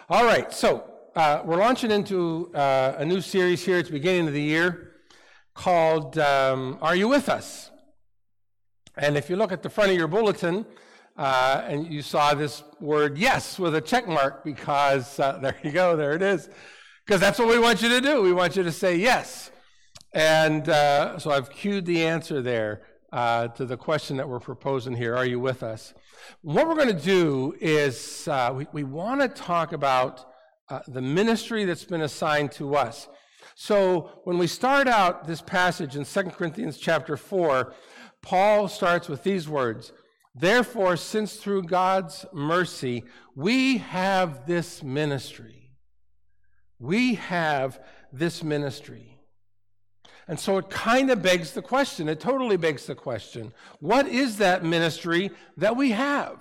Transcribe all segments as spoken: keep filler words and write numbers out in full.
All right, so uh, we're launching into uh, a new series here at the beginning of the year called um, Are You With Us? And if you look at the front of your bulletin, uh, and you saw this word yes with a check mark because, uh, there you go, there it is. Because that's what we want you to do. We want you to say yes. And uh, so I've cued the answer there uh, to the question that we're proposing here, are you with us? What we're going to do is uh, we, we want to talk about uh, the ministry that's been assigned to us. So when we start out this passage in Second Corinthians chapter four, Paul starts with these words, therefore, since through God's mercy, we have this ministry. We have this ministry. And so it kind of begs the question, it totally begs the question, what is that ministry that we have?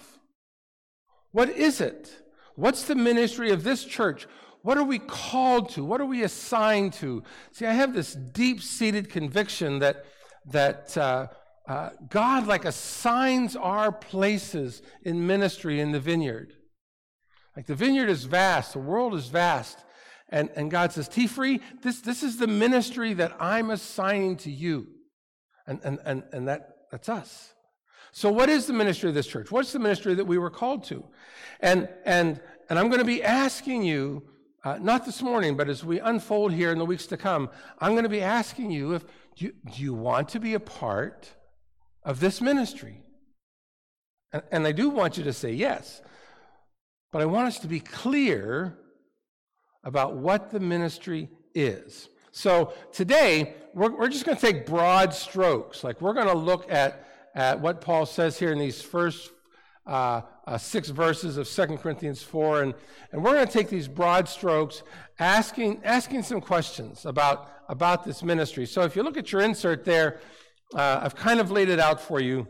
What is it? What's the ministry of this church? What are we called to? What are we assigned to? See, I have this deep-seated conviction that, that uh, uh, God like assigns our places in ministry in the vineyard. Like the vineyard is vast, the world is vast. And, and God says, T-Free, this, this is the ministry that I'm assigning to you. And, and, and, and that, that's us. So what is the ministry of this church? What's the ministry that we were called to? And, and, and I'm going to be asking you, uh, not this morning, but as we unfold here in the weeks to come, I'm going to be asking you, if do you, do you want to be a part of this ministry? And, and I do want you to say yes. But I want us to be clear about what the ministry is. So today, we're, we're just going to take broad strokes. Like we're going to look at, at what Paul says here in these first uh, uh, six verses of Second Corinthians four, and, and we're going to take these broad strokes, asking asking some questions about, about this ministry. So if you look at your insert there, uh, I've kind of laid it out for you.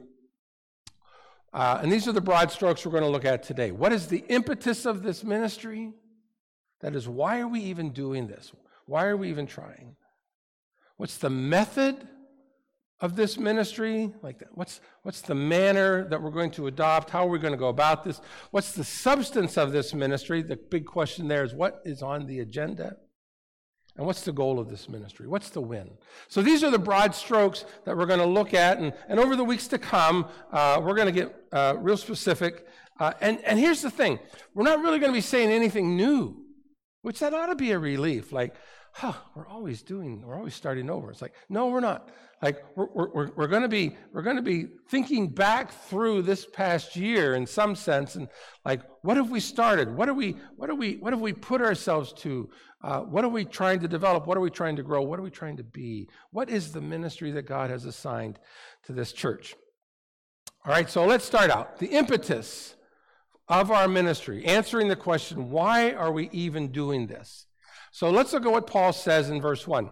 Uh, and these are the broad strokes we're going to look at today. What is the impetus of this ministry? That is, why are we even doing this? Why are we even trying? What's the method of this ministry? Like, what's what's the manner that we're going to adopt? How are we going to go about this? What's the substance of this ministry? The big question there is, what is on the agenda? And what's the goal of this ministry? What's the win? So these are the broad strokes that we're going to look at. And, and over the weeks to come, uh, we're going to get uh, real specific. Uh, and, and here's the thing. We're not really going to be saying anything new. Which that ought to be a relief. Like, huh, we're always doing, we're always starting over. It's like, no, we're not. Like, we're we're we're going to be we're going to be thinking back through this past year in some sense, and like, what have we started? What are we what are we what have we put ourselves to? Uh, what are we trying to develop? What are we trying to grow? What are we trying to be? What is the ministry that God has assigned to this church? All right, so let's start out. The impetus of our ministry, answering the question, why are we even doing this? So let's look at what Paul says in verse one.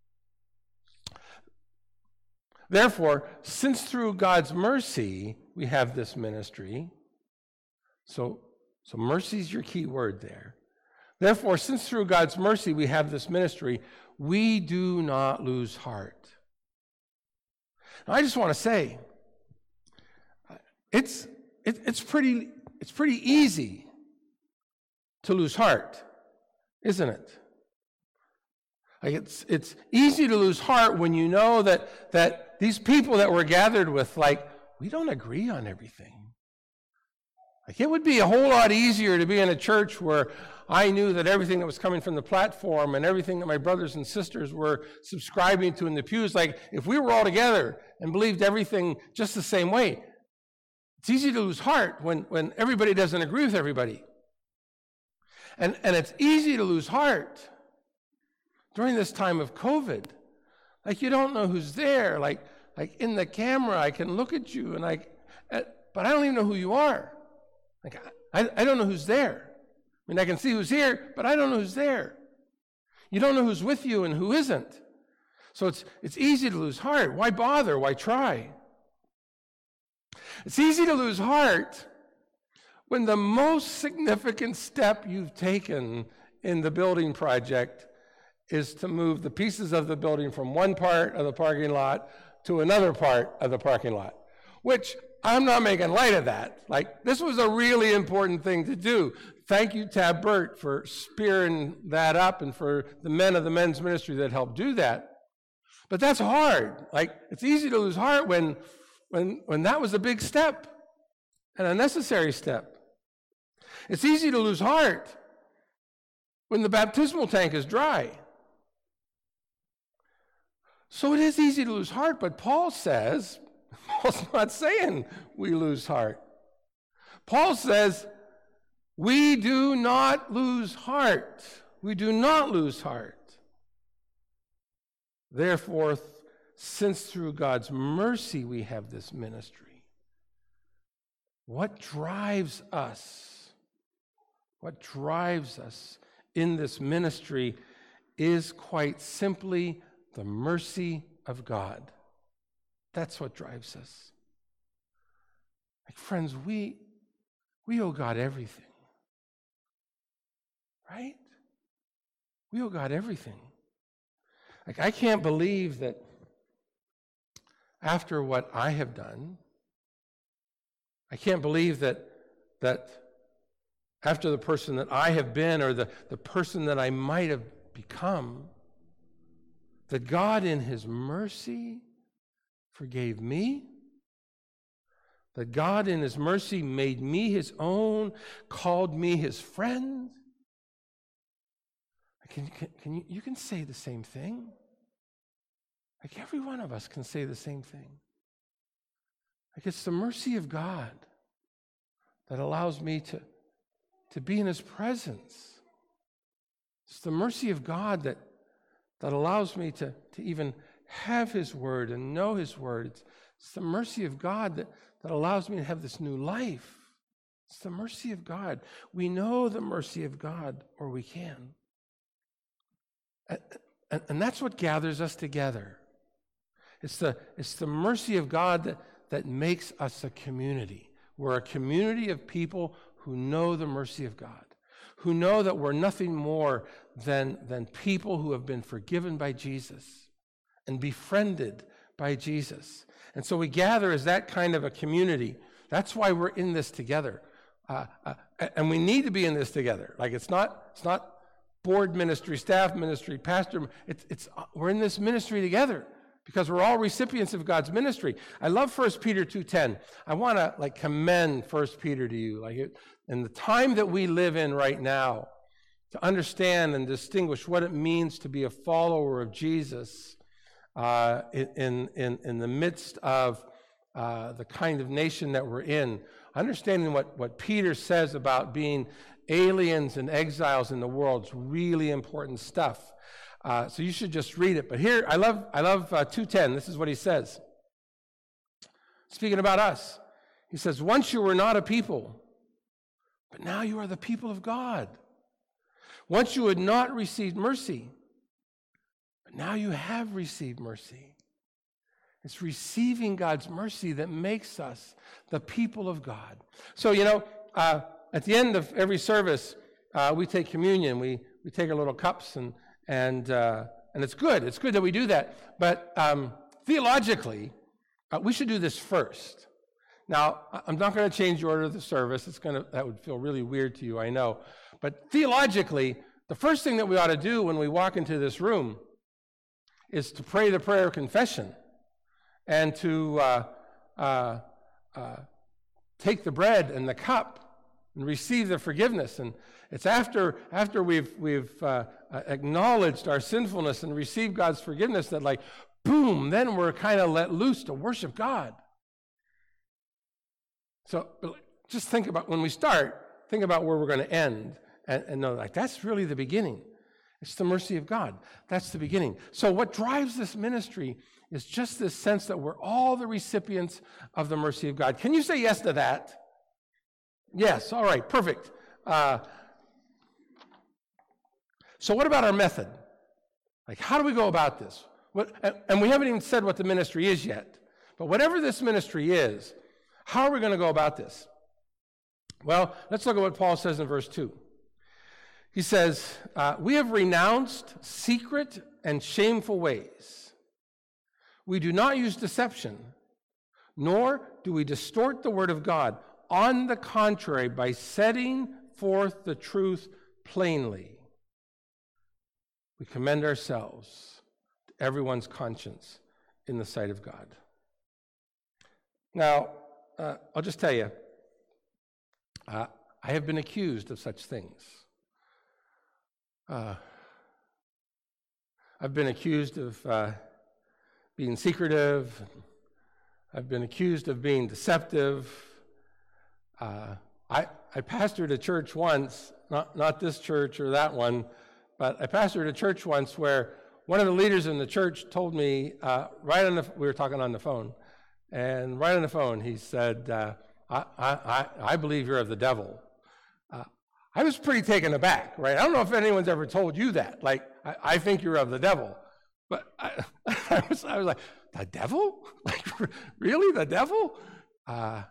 Therefore, since through God's mercy we have this ministry, so, so mercy is your key word there. Therefore, since through God's mercy we have this ministry, we do not lose heart. Now, I just want to say, it's it, it's pretty... It's pretty easy to lose heart, isn't it? Like it's it's easy to lose heart when you know that that these people that we're gathered with, like, we don't agree on everything. Like it would be a whole lot easier to be in a church where I knew that everything that was coming from the platform and everything that my brothers and sisters were subscribing to in the pews, like if we were all together and believed everything just the same way. It's easy to lose heart when, when everybody doesn't agree with everybody. And, and it's easy to lose heart during this time of COVID. Like you don't know who's there. Like, like in the camera, I can look at you, and I, but I don't even know who you are. Like I, I don't know who's there. I mean, I can see who's here, but I don't know who's there. You don't know who's with you and who isn't. So it's it's easy to lose heart. Why bother? Why try? It's easy to lose heart when the most significant step you've taken in the building project is to move the pieces of the building from one part of the parking lot to another part of the parking lot, which I'm not making light of that. Like, this was a really important thing to do. Thank you, Tab Burt, for spearing that up and for the men of the men's ministry that helped do that. But that's hard. Like, it's easy to lose heart when, when, when that was a big step and a necessary step. It's easy to lose heart when the baptismal tank is dry. So it is easy to lose heart, but Paul says, Paul's not saying we lose heart. Paul says, we do not lose heart. We do not lose heart. Therefore, since through God's mercy we have this ministry, what drives us, what drives us in this ministry is quite simply the mercy of God. That's what drives us. Like, friends, we, we owe God everything. Right? We owe God everything. Like, I can't believe that after what I have done, I can't believe that that after the person that I have been or the, the person that I might have become, that God in his mercy forgave me, that God in his mercy made me his own, called me his friend. Can, can, can you, you can say the same thing. Like, every one of us can say the same thing. Like, it's the mercy of God that allows me to, to be in his presence. It's the mercy of God that, that allows me to, to even have his word and know his word. It's, it's the mercy of God that, that allows me to have this new life. It's the mercy of God. We know the mercy of God, or we can. And, and that's what gathers us together. It's the, it's the mercy of God that, that makes us a community. We're a community of people who know the mercy of God, who know that we're nothing more than, than people who have been forgiven by Jesus and befriended by Jesus. And so we gather as that kind of a community. That's why we're in this together. Uh, uh, and we need to be in this together. Like, it's not, it's not board ministry, staff ministry, pastor. It's, it's, we're in this ministry together because we're all recipients of God's ministry. I love First Peter two ten. I want to like commend First Peter to you. Like, it, in the time that we live in right now, to understand and distinguish what it means to be a follower of Jesus uh, in, in, in the midst of uh, the kind of nation that we're in, understanding what, what Peter says about being aliens and exiles in the world is really important stuff. Uh, so you should just read it. But here, I love I love uh, two ten. This is what he says. Speaking about us, he says, once you were not a people, but now you are the people of God. Once you had not received mercy, but now you have received mercy. It's receiving God's mercy that makes us the people of God. So, you know, uh, at the end of every service, uh, we take communion. We we take our little cups, and and uh, and it's good. It's good that we do that. But um, theologically, uh, we should do this first. Now, I'm not going to change the order of the service. It's going to that would feel really weird to you, I know. But theologically, the first thing that we ought to do when we walk into this room is to pray the prayer of confession and to uh, uh, uh, take the bread and the cup and receive the forgiveness. And it's after after we've we've uh, acknowledged our sinfulness and received God's forgiveness that, like, boom, then we're kind of let loose to worship God. So just think about when we start, think about where we're going to end, and, and know, like, that's really the beginning. It's the mercy of God. That's the beginning. So what drives this ministry is just this sense that we're all the recipients of the mercy of God. Can you say yes to that? Yes. All right. Perfect. Uh, so what about our method? Like, how do we go about this? What, and, and we haven't even said what the ministry is yet. But whatever this ministry is, how are we going to go about this? Well, let's look at what Paul says in verse two. He says, uh, we have renounced secret and shameful ways. We do not use deception, nor do we distort the Word of God. On the contrary, by setting forth the truth plainly, we commend ourselves to everyone's conscience in the sight of God. Now, uh, I'll just tell you, uh, I have been accused of such things. Uh, I've been accused of uh, being secretive. I've been accused of being deceptive. Uh, I, I pastored a church once, not, not this church or that one, but I pastored a church once where one of the leaders in the church told me, uh, right on the, we were talking on the phone, and right on the phone he said, uh, I, I, I believe you're of the devil. Uh, I was pretty taken aback, right? I don't know if anyone's ever told you that, like, I, I think you're of the devil. But I, I, was, I was like, the devil? Like, really, the devil? Uh,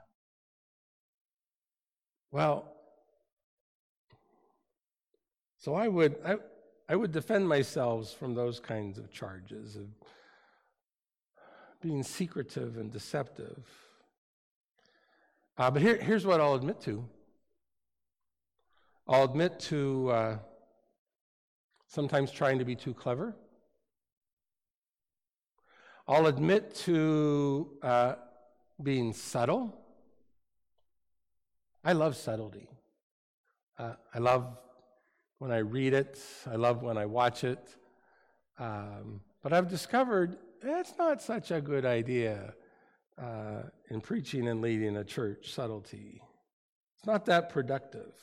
well, so I would, I, I would defend myself from those kinds of charges of being secretive and deceptive. Uh, but here, here's what I'll admit to. I'll admit to uh, sometimes trying to be too clever. I'll admit to uh, being subtle. I love subtlety. Uh, I love when I read it. I love when I watch it. Um, but I've discovered it's not such a good idea uh, in preaching and leading a church, subtlety. It's not that productive.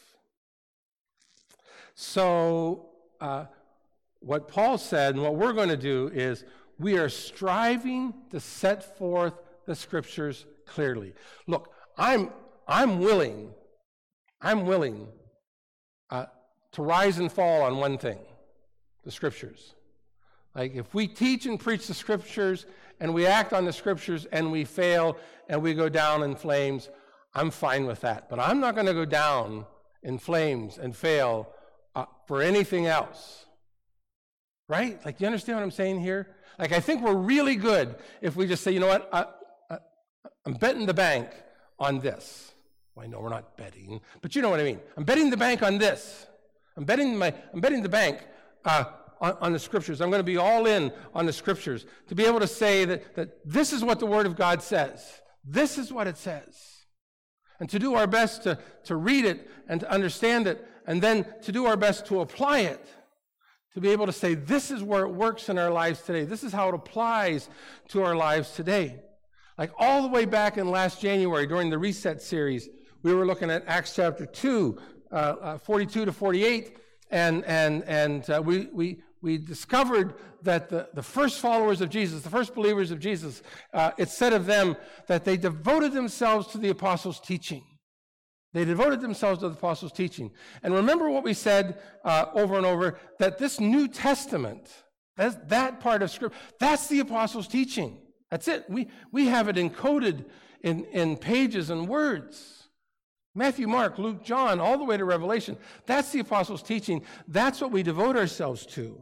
So uh, what Paul said and what we're going to do is we are striving to set forth the Scriptures clearly. Look, I'm I'm willing, I'm willing uh, to rise and fall on one thing, the Scriptures. Like if we teach and preach the Scriptures and we act on the Scriptures and we fail and we go down in flames, I'm fine with that. But I'm not going to go down in flames and fail uh, for anything else. Right? Like, you understand what I'm saying here? Like, I think we're really good if we just say, you know what, I, I, I'm betting the bank on this. Well, I know we're not betting, but you know what I mean. I'm betting the bank on this. I'm betting my, I'm betting the bank uh, on, on the Scriptures. I'm going to be all in on the Scriptures to be able to say that, that this is what the Word of God says. This is what it says. And to do our best to, to read it and to understand it, and then to do our best to apply it. To be able to say, this is where it works in our lives today. This is how it applies to our lives today. Like all the way back in last January during the Reset series, we were looking at Acts chapter two, uh, uh, forty-two to forty-eight, and and and uh, we we we discovered that the, the first followers of Jesus, the first believers of Jesus, uh, it said of them that they devoted themselves to the apostles' teaching. They devoted themselves to the apostles' teaching. And remember what we said uh, over and over, that this New Testament, that's, that part of Scripture, that's the apostles' teaching. That's it. We, we have it encoded in, in pages and words. Matthew, Mark, Luke, John, all the way to Revelation. That's the apostles' teaching. That's what we devote ourselves to.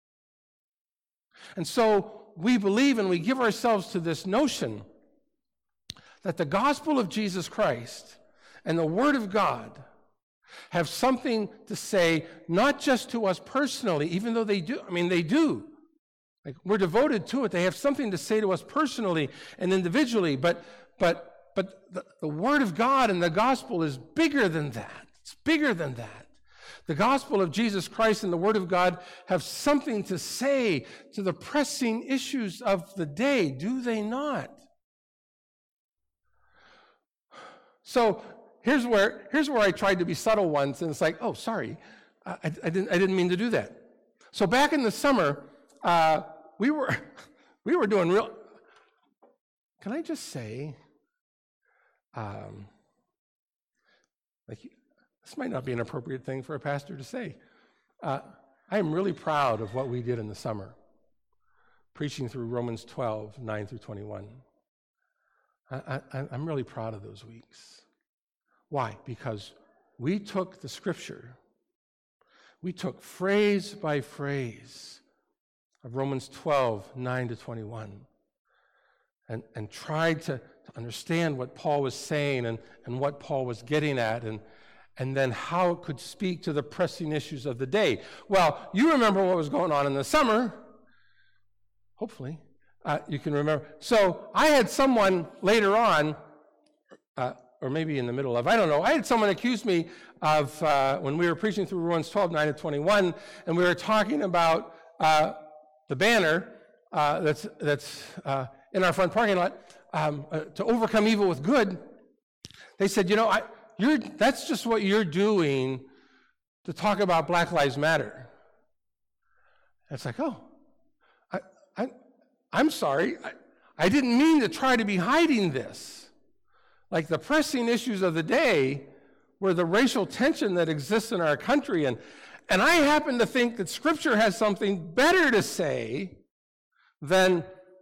And so we believe and we give ourselves to this notion that the gospel of Jesus Christ and the Word of God have something to say, not just to us personally, even though they do. I mean, they do. Like, we're devoted to it. They have something to say to us personally and individually, but but but the, the Word of God and the gospel is bigger than that. It's bigger than that. The gospel of Jesus Christ and the Word of God have something to say to the pressing issues of the day, do they not? So, Here's where, here's where I tried to be subtle once, and it's like, oh, sorry, I, I, didn't, I didn't mean to do that. So back in the summer, uh, we were we were doing real. Can I just say, um, like, this might not be an appropriate thing for a pastor to say. Uh, I am really proud of what we did in the summer, preaching through Romans twelve, nine through twenty-one. I, I, I'm really proud of those weeks. Why? Because we took the Scripture, we took phrase by phrase of Romans twelve, nine to twenty-one, and, and tried to, to understand what Paul was saying and, and what Paul was getting at, and, and then how it could speak to the pressing issues of the day. Well, you remember what was going on in the summer. Hopefully, uh, you can remember. So I had someone later on, uh, or maybe in the middle of, I don't know, I had someone accuse me of, uh, when we were preaching through Romans twelve, nine to twenty-one, and we were talking about uh, the banner uh, that's, that's uh, in our front parking lot, um, uh, to overcome evil with good. They said, you know, I, you're, that's just what you're doing to talk about Black Lives Matter. And it's like, oh, I, I, I'm sorry. I, I didn't mean to try to be hiding this. Like, the pressing issues of the day were the racial tension that exists in our country. And, and I happen to think that Scripture has something better to say than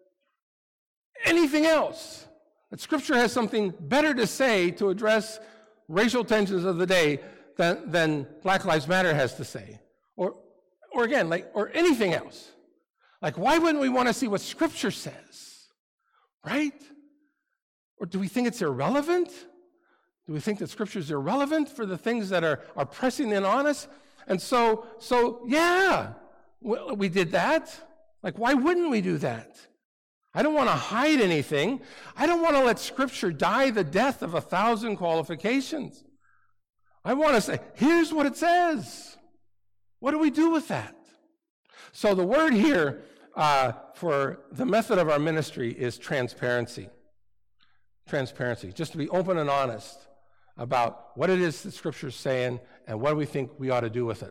anything else. That Scripture has something better to say to address racial tensions of the day than, than Black Lives Matter has to say. Or, or again, like, or anything else. Like, why wouldn't we want to see what Scripture says? Right? Or do we think it's irrelevant? Do we think that Scripture is irrelevant for the things that are, are pressing in on us? And so, so yeah, we, we did that. Like, why wouldn't we do that? I don't want to hide anything. I don't want to let Scripture die the death of a thousand qualifications. I want to say, here's what it says. What do we do with that? So the word here uh, for the method of our ministry is transparency. Transparency, just to be open and honest about what it is that Scripture is saying and what we think we ought to do with it.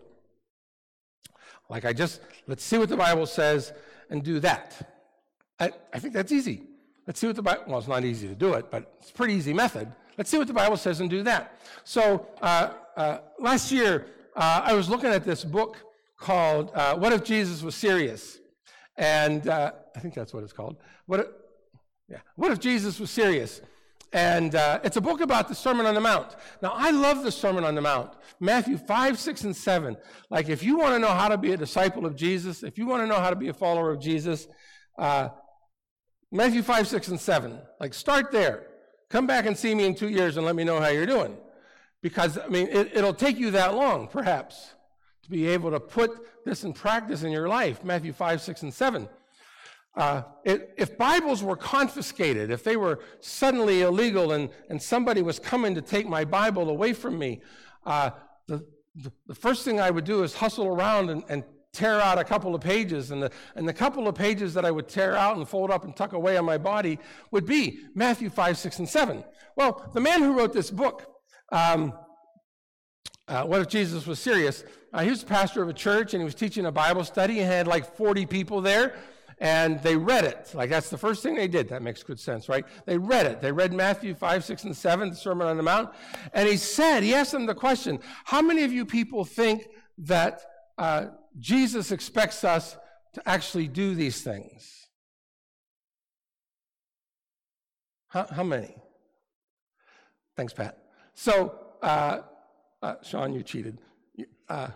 Like I just, let's see what the Bible says and do that. I, I think that's easy. Let's see what the Bible, well, it's not easy to do it, but it's a pretty easy method. Let's see what the Bible says and do that. So uh, uh, last year, uh, I was looking at this book called uh, What If Jesus Was Serious? And uh, I think that's what it's called. What if, yeah, What If Jesus Was Serious? And uh, it's a book about the Sermon on the Mount. Now, I love the Sermon on the Mount. Matthew five, six, and seven. Like, if you want to know how to be a disciple of Jesus, if you want to know how to be a follower of Jesus, uh, Matthew five, six, and seven. Like, start there. Come back and see me in two years and let me know how you're doing. Because, I mean, it, it'll take you that long, perhaps, to be able to put this in practice in your life. Matthew five, six, and seven. Uh, it, if Bibles were confiscated, if they were suddenly illegal and, and somebody was coming to take my Bible away from me, uh, the, the, the first thing I would do is hustle around and, and tear out a couple of pages. And the, and the couple of pages that I would tear out and fold up and tuck away on my body would be Matthew five, six, and seven. Well, the man who wrote this book, um, uh, What If Jesus Was Serious? Uh, he was the pastor of a church, and he was teaching a Bible study. He had like forty people there. And they read it. Like, that's the first thing they did. That makes good sense, right? They read it. They read Matthew five, six, and seven, the Sermon on the Mount. And he said, he asked them the question, how many of you people think that uh, Jesus expects us to actually do these things? How, how many? Thanks, Pat. So, uh, uh, Sean, you cheated. Uh,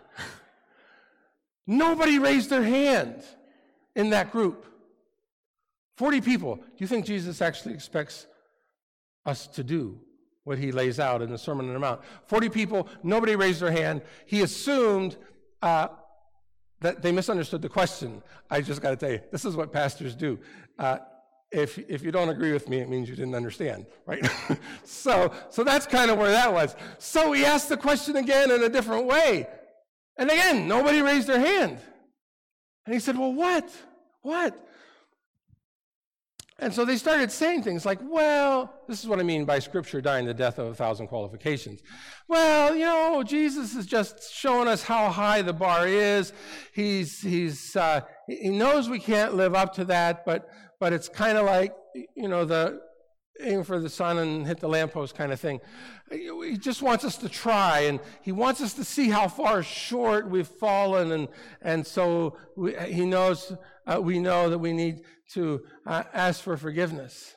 nobody raised their hand. In that group, forty people. Do you think Jesus actually expects us to do what he lays out in the Sermon on the Mount? forty people, nobody raised their hand. He assumed uh, that they misunderstood the question. I just got to tell you, this is what pastors do. Uh, if, if you don't agree with me, it means you didn't understand, right? so, so that's kind of where that was. So he asked the question again in a different way. And again, nobody raised their hand. And he said, well, what? What? And so they started saying things like, well, this is what I mean by Scripture dying the death of a thousand qualifications. Well, you know, Jesus is just showing us how high the bar is. He's, he's, uh, he knows we can't live up to that, but, but it's kind of like, you know, the aim for the sun and hit the lamppost kind of thing. He just wants us to try, and he wants us to see how far short we've fallen, and and so we, he knows uh, we know that we need to uh, ask for forgiveness.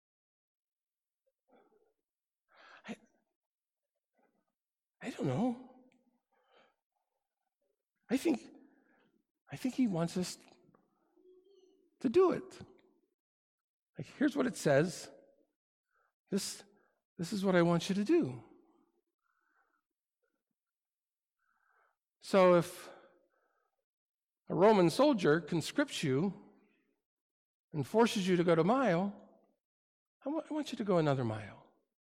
I, I don't know. I think I think he wants us to do it. Like, here's what it says. This, this is what I want you to do. So if a Roman soldier conscripts you and forces you to go a mile, I want, I want you to go another mile.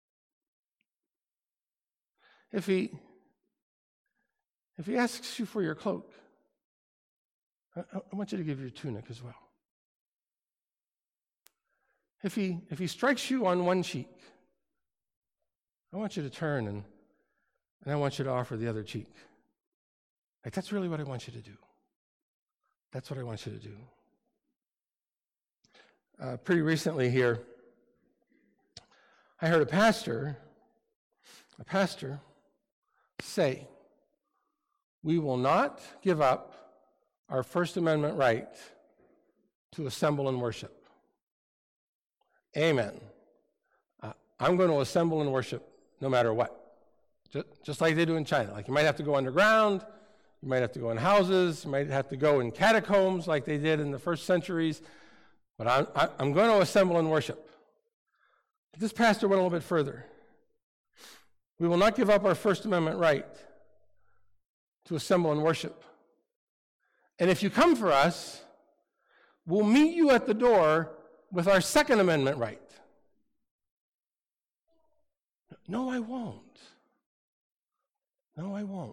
If he, if he asks you for your cloak, I, I want you to give your tunic as well. If he, if he strikes you on one cheek, I want you to turn and, and I want you to offer the other cheek. Like, that's really what I want you to do. That's what I want you to do. Uh, pretty recently here, I heard a pastor, a pastor say, we will not give up our First Amendment right to assemble and worship. Amen. Uh, I'm going to assemble and worship no matter what. Just, just like they do in China. Like, you might have to go underground, you might have to go in houses, you might have to go in catacombs like they did in the first centuries, but I'm, I'm going to assemble and worship. But this pastor went a little bit further. We will not give up our First Amendment right to assemble and worship. And if you come for us, we'll meet you at the door with our Second Amendment right. No, I won't. No, I won't.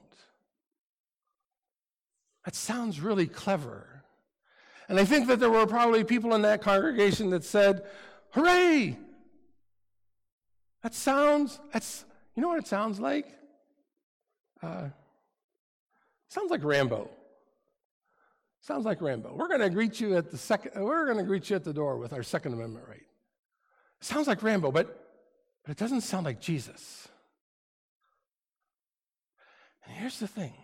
That sounds really clever. And I think that there were probably people in that congregation that said, hooray! That sounds, that's, you know what it sounds like? Uh, it sounds like Rambo. Sounds like Rambo. We're going to greet you at the second, we're going to greet you at the door with our Second Amendment right. Sounds like Rambo, but, but it doesn't sound like Jesus. And here's the thing.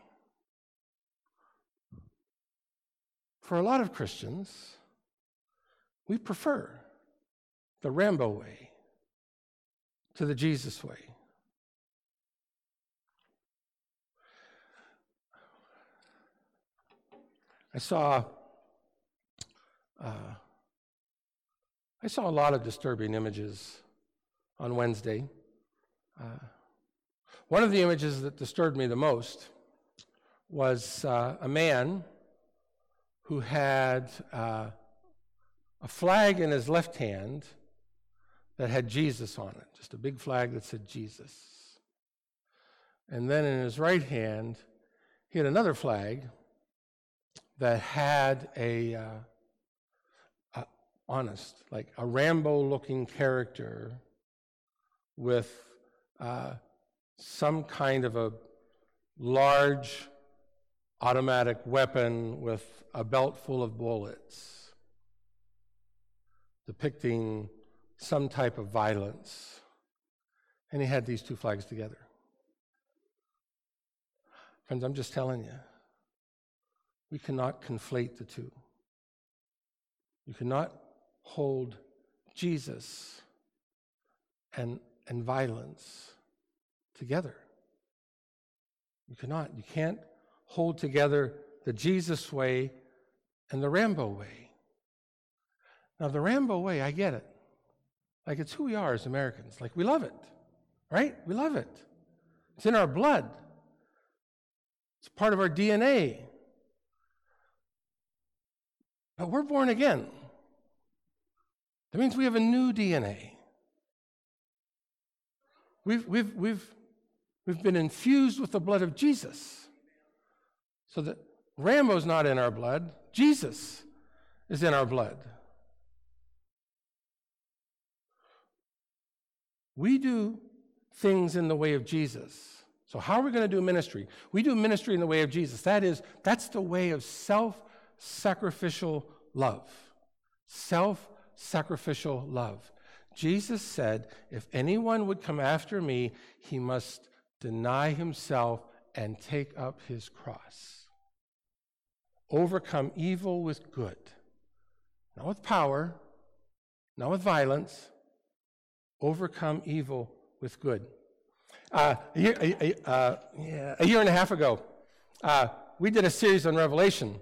For a lot of Christians, we prefer the Rambo way to the Jesus way. I saw uh, I saw a lot of disturbing images on Wednesday. Uh, one of the images that disturbed me the most was uh, a man who had uh, a flag in his left hand that had Jesus on it, just a big flag that said Jesus. And then in his right hand, he had another flag that had a, uh, a honest, like a Rambo-looking character with uh, some kind of a large automatic weapon with a belt full of bullets, depicting some type of violence. And he had these two flags together. Friends, I'm just telling you, we cannot conflate the two. You cannot hold Jesus and, and violence together. You cannot. You can't hold together the Jesus way and the Rambo way. Now, the Rambo way, I get it. Like, it's who we are as Americans. Like, we love it, right? We love it. It's in our blood. It's part of our D N A. But we're born again. That means we have a new D N A. We've, we've, we've, we've been infused with the blood of Jesus. So that Rambo's not in our blood, Jesus is in our blood. We do things in the way of Jesus. So how are we going to do ministry? We do ministry in the way of Jesus. That is, that's the way of self-sacrificial love. Self-sacrificial love. Jesus said, if anyone would come after me, he must deny himself and take up his cross. Overcome evil with good. Not with power, not with violence. Overcome evil with good. Uh, a, year, a, a, uh, yeah, a year and a half ago, uh, we did a series on Revelation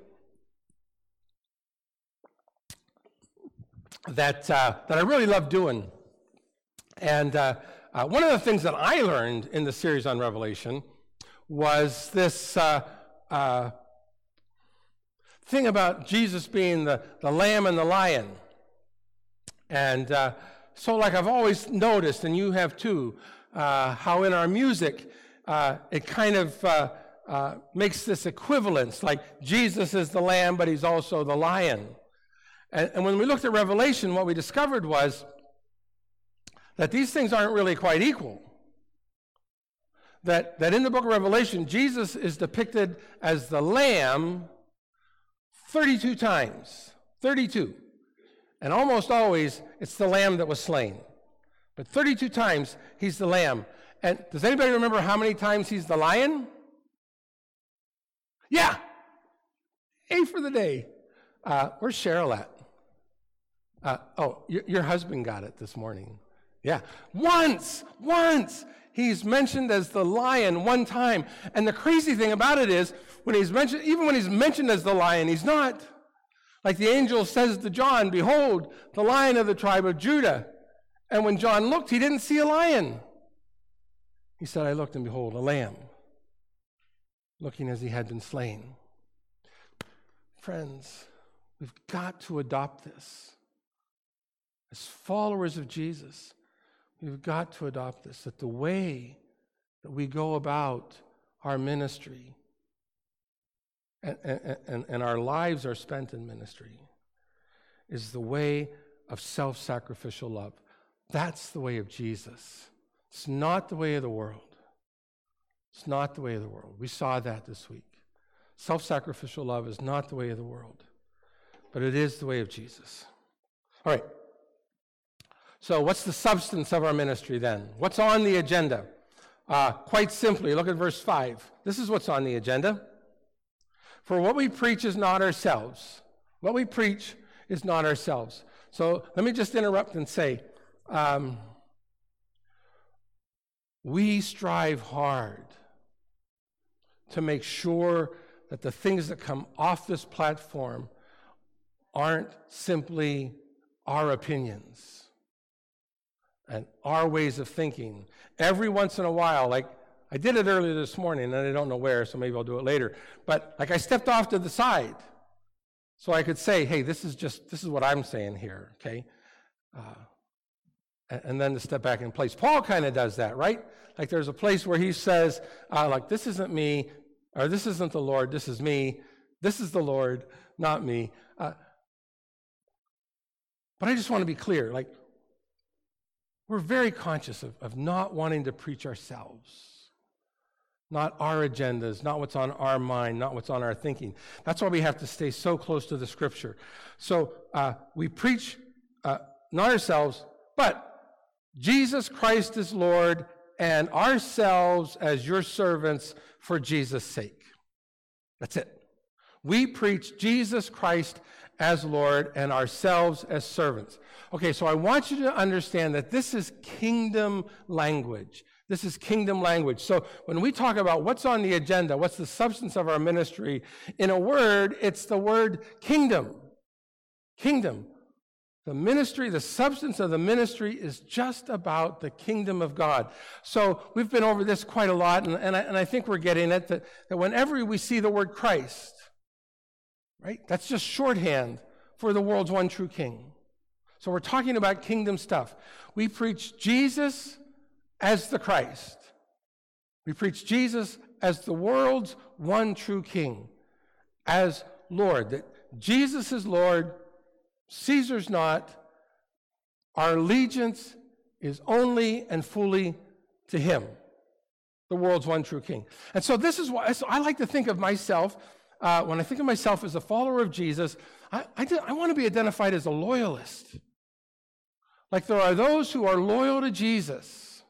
that uh, that I really love doing. And uh, uh, one of the things that I learned in the series on Revelation was this uh, uh, thing about Jesus being the, the lamb and the lion. And uh, so like I've always noticed, and you have too, uh, how in our music, uh, it kind of uh, uh, makes this equivalence, like Jesus is the lamb, but he's also the lion. And, and when we looked at Revelation, what we discovered was that these things aren't really quite equal. That, that in the book of Revelation, Jesus is depicted as the lamb thirty-two times. thirty-two. And almost always, it's the lamb that was slain. But thirty-two times, he's the lamb. And does anybody remember how many times he's the lion? Yeah. A for the day. Uh, where's Cheryl at? Uh, oh, your, your husband got it this morning. Yeah. Once, once, he's mentioned as the lion one time. And the crazy thing about it is, when he's mentioned, even when he's mentioned as the lion, he's not. Like the angel says to John, behold, the lion of the tribe of Judah. And when John looked, he didn't see a lion. He said, I looked and behold, a lamb, looking as he had been slain. Friends, we've got to adopt this. As followers of Jesus, we've got to adopt this, that the way that we go about our ministry and, and, and, and our lives are spent in ministry is the way of self-sacrificial love. That's the way of Jesus. It's not the way of the world. It's not the way of the world. We saw that this week. Self-sacrificial love is not the way of the world, but it is the way of Jesus. All right. So what's the substance of our ministry then? What's on the agenda? Uh, quite simply, look at verse five. This is what's on the agenda. For what we preach is not ourselves. What we preach is not ourselves. So let me just interrupt and say, um, we strive hard to make sure that the things that come off this platform aren't simply our opinions and our ways of thinking. Every once in a while, like I did it earlier this morning, and I don't know where, so maybe I'll do it later. But like I stepped off to the side so I could say, hey, this is just, this is what I'm saying here, okay? Uh, and, and then to step back in place. Paul kind of does that, right? Like there's a place where he says, uh, like, this isn't me, or this isn't the Lord, this is me. This is the Lord, not me. Uh, but I just want to be clear, like, we're very conscious of, of not wanting to preach ourselves. Not our agendas, not what's on our mind, not what's on our thinking. That's why we have to stay so close to the Scripture. So uh, we preach uh, not ourselves, but Jesus Christ is Lord, and ourselves as your servants for Jesus' sake. That's it. We preach Jesus Christ as Lord and ourselves as servants. Okay, so I want you to understand that this is kingdom language. This is kingdom language. So when we talk about what's on the agenda, what's the substance of our ministry, in a word, it's the word kingdom. Kingdom. The ministry, the substance of the ministry is just about the kingdom of God. So we've been over this quite a lot, and, and, I, and I think we're getting it, that, that whenever we see the word Christ, right, that's just shorthand for the world's one true king. So we're talking about kingdom stuff. We preach Jesus as the Christ. We preach Jesus as the world's one true king, as Lord. That Jesus is Lord, Caesar's not. Our allegiance is only and fully to him, the world's one true king. And so this is why so I like to think of myself, uh, when I think of myself as a follower of Jesus, I, I, I want to be identified as a loyalist. Like there are those who are loyal to Jesus.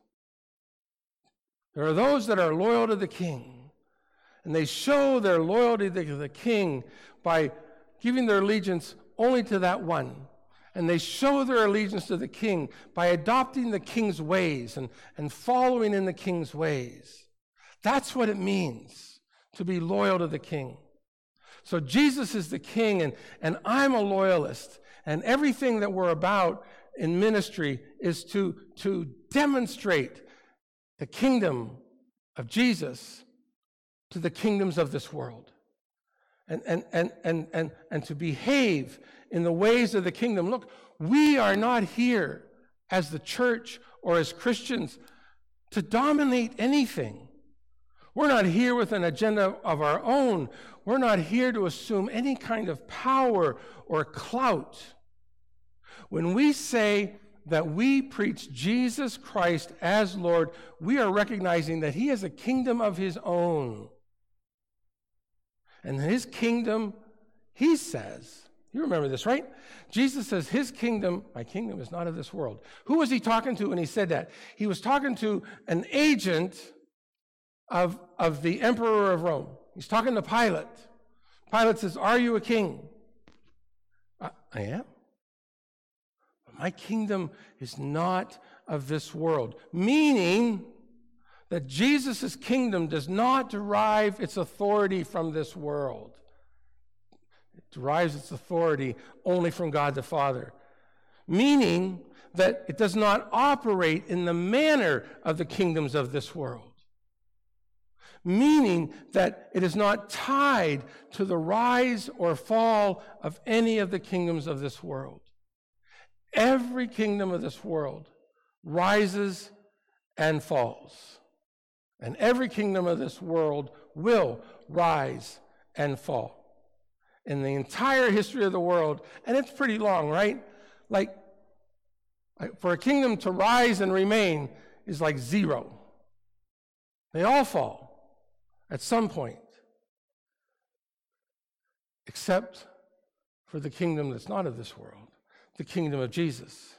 There are those that are loyal to the king. And they show their loyalty to the king by giving their allegiance only to that one. And they show their allegiance to the king by adopting the king's ways and, and following in the king's ways. That's what it means to be loyal to the king. So Jesus is the king, and, and I'm a loyalist. And everything that we're about in ministry is to, to demonstrate the kingdom of Jesus to the kingdoms of this world. And, and, and, and, and, and to behave in the ways of the kingdom. Look, we are not here as the church or as Christians to dominate anything. We're not here with an agenda of our own. We're not here to assume any kind of power or clout. When we say that we preach Jesus Christ as Lord, we are recognizing that he has a kingdom of his own. And his kingdom, he says, you remember this, right? Jesus says his kingdom, my kingdom is not of this world. Who was he talking to when he said that? He was talking to an agent of, of the emperor of Rome. He's talking to Pilate. Pilate says, are you a king? I, I am. But my kingdom is not of this world. Meaning that Jesus' kingdom does not derive its authority from this world. It derives its authority only from God the Father. Meaning that it does not operate in the manner of the kingdoms of this world. Meaning that it is not tied to the rise or fall of any of the kingdoms of this world. Every kingdom of this world rises and falls. And every kingdom of this world will rise and fall. In the entire history of the world, and it's pretty long, right? Like, for a kingdom to rise and remain is like zero. They all fall at some point. Except for the kingdom that's not of this world, the kingdom of Jesus.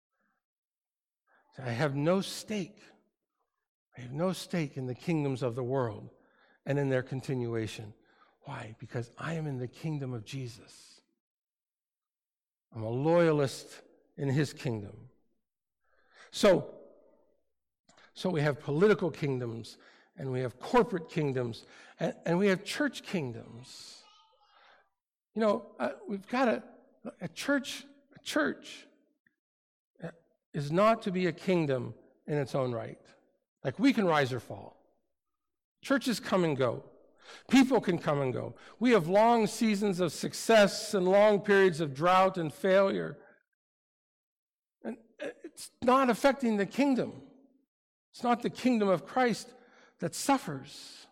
I have no stake. I have no stake in the kingdoms of the world and in their continuation. Why? Because I am in the kingdom of Jesus. I'm a loyalist in his kingdom. So, so we have political kingdoms, and we have corporate kingdoms, and, and we have church kingdoms. You know, uh, we've got a, a church, a church is not to be a kingdom in its own right. Like, we can rise or fall. Churches come and go. People can come and go. We have long seasons of success and long periods of drought and failure. And it's not affecting the kingdom. It's not the kingdom of Christ that suffers.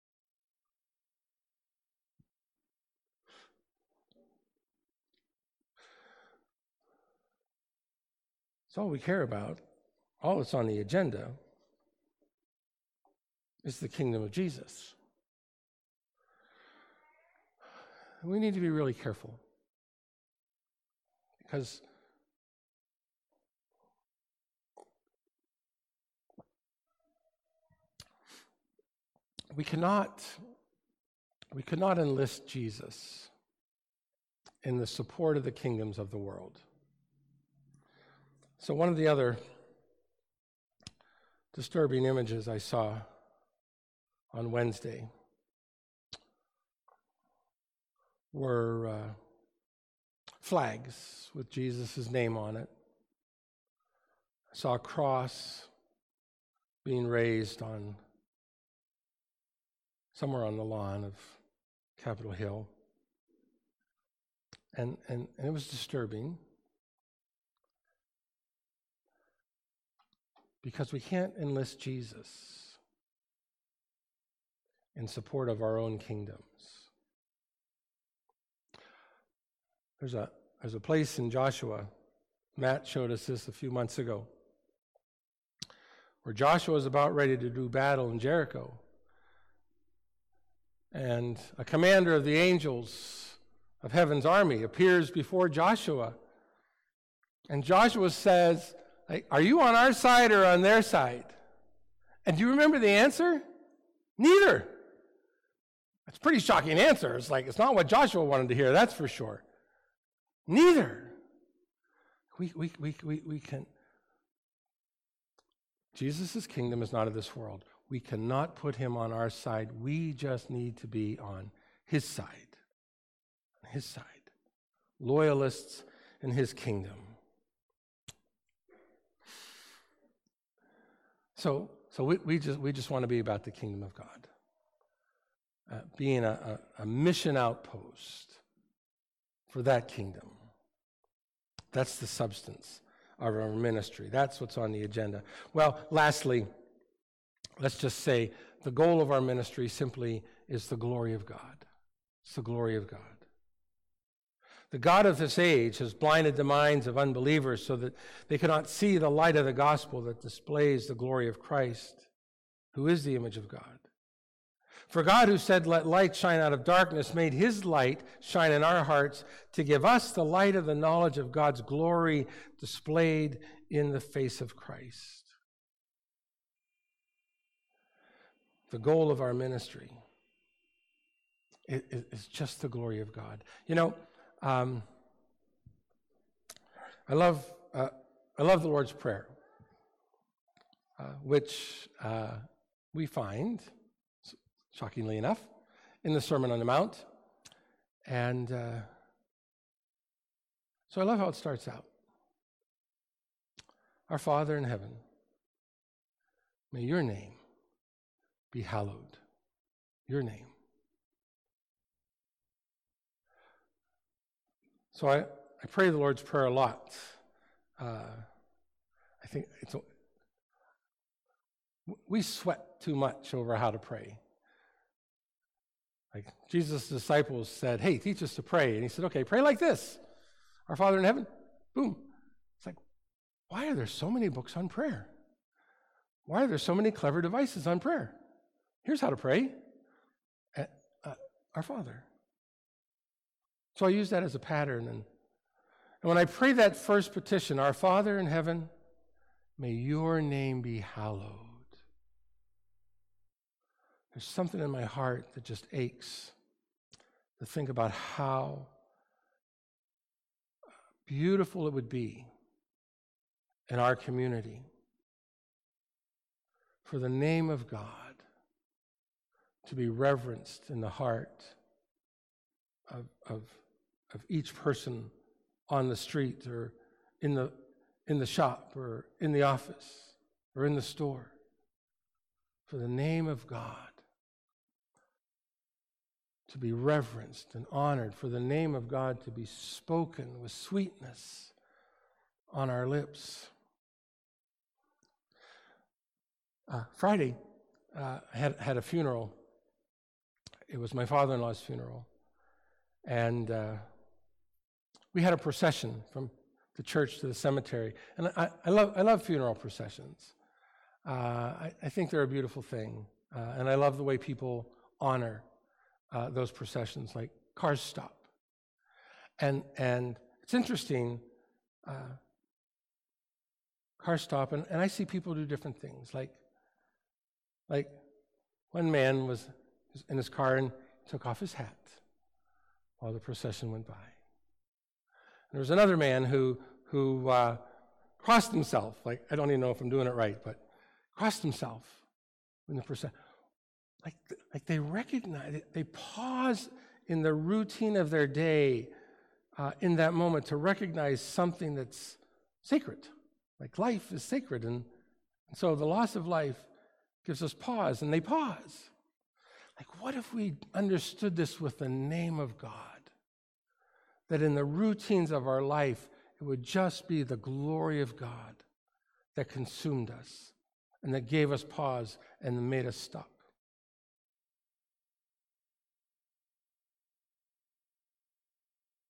It's all we care about. All that's on the agenda is the kingdom of Jesus. We need to be really careful, because we cannot we cannot enlist Jesus in the support of the kingdoms of the world. So one of the other disturbing images I saw on Wednesday were uh, flags with Jesus' name on it. I saw a cross being raised on somewhere on the lawn of Capitol Hill. And, and, and it was disturbing, because we can't enlist Jesus in support of our own kingdoms. There's a, there's a place in Joshua, Matt showed us this a few months ago, where Joshua is about ready to do battle in Jericho. And a commander of the angels of heaven's army appears before Joshua. And Joshua says, are you on our side or on their side? And do you remember the answer? Neither. That's a pretty shocking answer. It's like, it's not what Joshua wanted to hear, that's for sure. Neither. We, we, we, we, we can. Jesus' kingdom is not of this world. We cannot put him on our side. We just need to be on his side. On his side. Loyalists in his kingdom. So, so we, we just we just want to be about the kingdom of God, uh, being a, a, a mission outpost for that kingdom. That's the substance of our ministry. That's what's on the agenda. Well, lastly, let's just say the goal of our ministry simply is the glory of God. It's the glory of God. The God of this age has blinded the minds of unbelievers so that they cannot see the light of the gospel that displays the glory of Christ, who is the image of God. For God, who said, "Let light shine out of darkness," made his light shine in our hearts to give us the light of the knowledge of God's glory displayed in the face of Christ. The goal of our ministry is just the glory of God. You know, Um, I love uh, I love the Lord's Prayer, uh, which uh, we find, shockingly enough, in the Sermon on the Mount, and uh, so I love how it starts out. Our Father in heaven, may your name be hallowed. Your name. So I, I pray the Lord's Prayer a lot. Uh, I think it's a, we sweat too much over how to pray. Like Jesus' disciples said, "Hey, teach us to pray." And he said, "Okay, pray like this. Our Father in heaven." Boom. It's like, why are there so many books on prayer? Why are there so many clever devices on prayer? Here's how to pray. Uh, uh, our Father. So I use that as a pattern. And, and when I pray that first petition, "Our Father in heaven, may your name be hallowed," there's something in my heart that just aches to think about how beautiful it would be in our community for the name of God to be reverenced in the heart of, of of each person on the street or in the in the shop or in the office or in the store. For the name of God to be reverenced and honored, for the name of God to be spoken with sweetness on our lips. Uh, Friday, uh, I had, had a funeral. It was my father-in-law's funeral. And uh, we had a procession from the church to the cemetery. And I, I love I love funeral processions. Uh, I, I think they're a beautiful thing. Uh, and I love the way people honor uh, those processions, like cars stop. And and it's interesting, uh, cars stop, and, and I see people do different things. Like, like one man was in his car and took off his hat while the procession went by. There was another man who who uh, crossed himself. Like, I don't even know if I'm doing it right, but crossed himself in the procession. Like, like they recognize it. They pause in the routine of their day uh, in that moment to recognize something that's sacred. Like, life is sacred, and, and so the loss of life gives us pause, and they pause. Like, what if we understood this with the name of God? That in the routines of our life, it would just be the glory of God that consumed us and that gave us pause and made us stop.